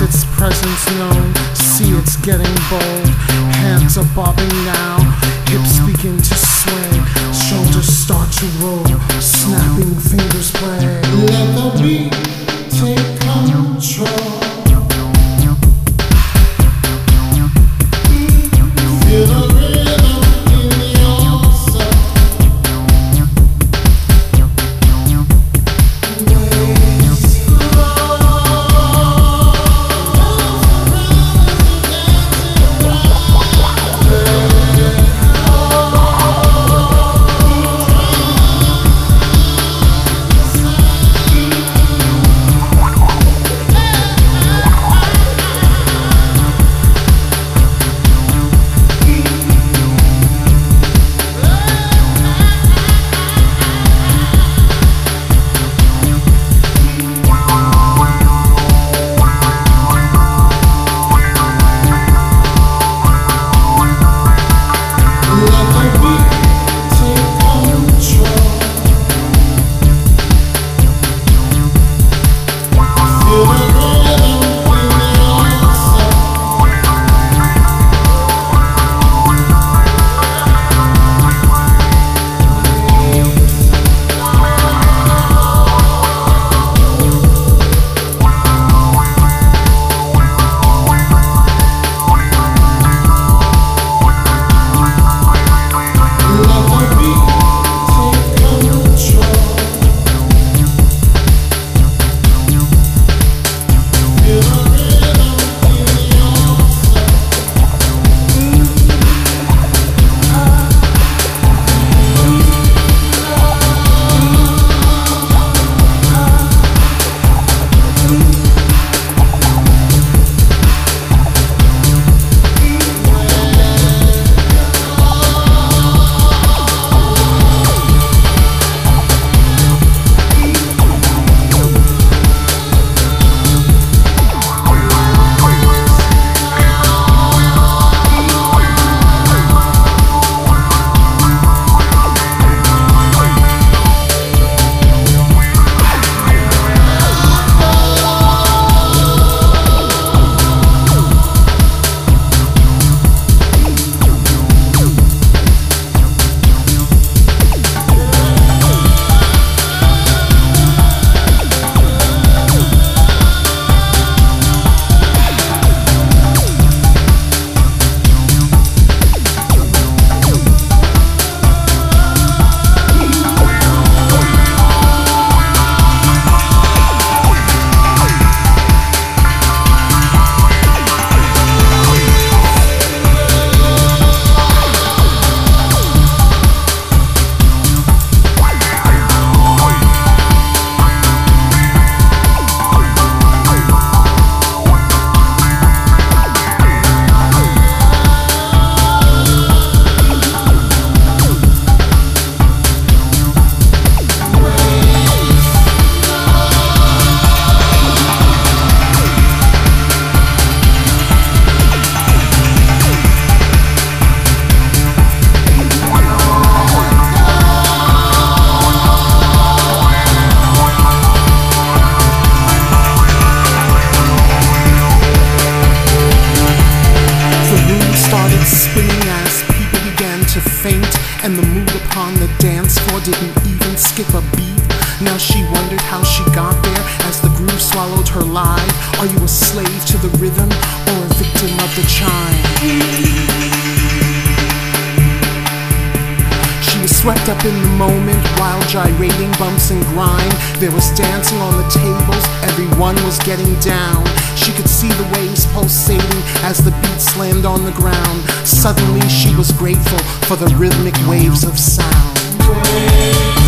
its presence known. See, it's getting bold. Hands are bobbing now. Hips begin to sway. Shoulders start to roll. Snapping fingers play. Let the beat take control. Feel the rhythm in your soul. And the mood upon the dance floor didn't even skip a beat. Now she wondered how she got there as the groove swallowed her live. Are you a slave to the rhythm or a victim of the chime? She was swept up in the moment while gyrating bumps and grind. There was dancing on the tables, everyone was getting down. She could see the waves pulsating as the beat slammed on the ground. Suddenly she was grateful for the rhythmic waves of sound.